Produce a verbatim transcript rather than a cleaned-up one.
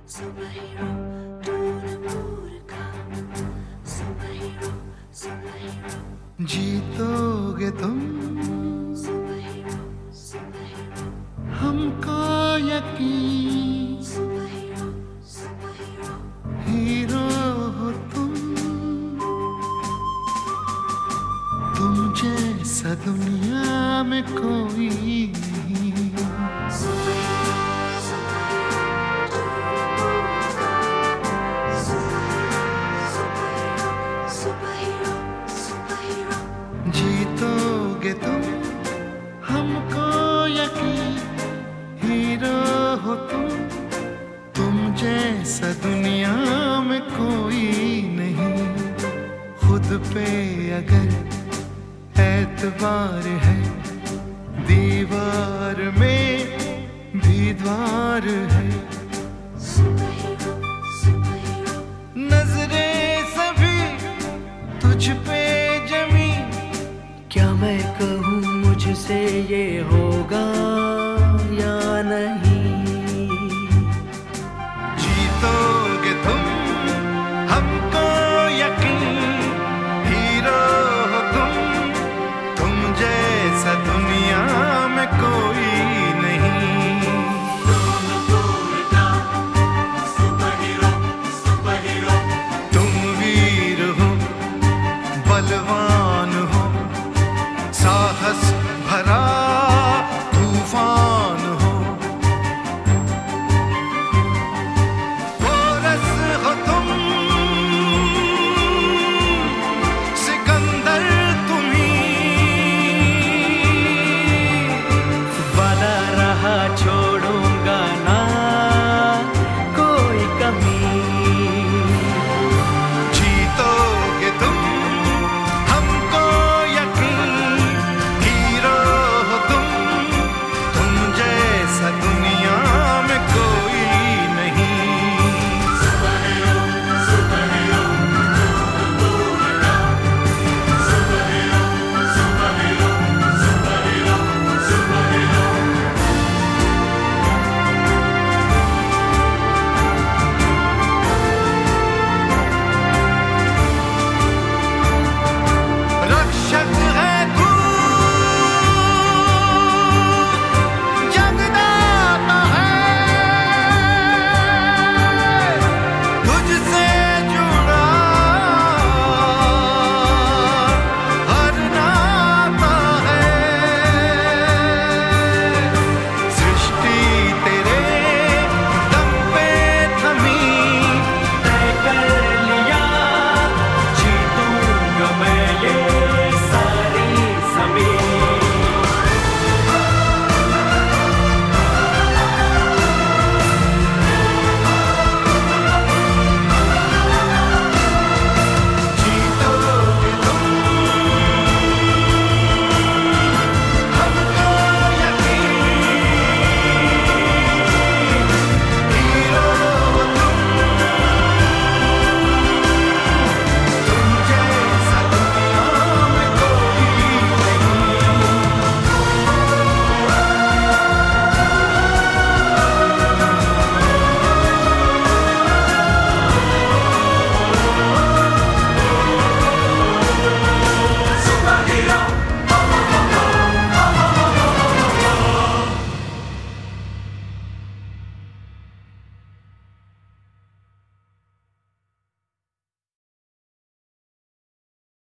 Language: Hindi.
Superhero, नूरपुर का superhero, superhero. जीतोगे तुम Superhero, superhero. हमको यकीन, Superhero, superhero. हीरो हो तुम। तुम जैसा दुनिया में कोई नहीं। Superhero, superhero, superhero, superhero, superhero. जीतोगे तुम हमको यकीन, हीरो हो तुम। तुम जैसा दुनिया में कोई नहीं। खुद पे अगर एतबार है, दीवार में भी द्वार है। Superhero, superhero. नजरें सभी तुझ पे जमी, क्या मैं कहूँ मुझसे ये होगा?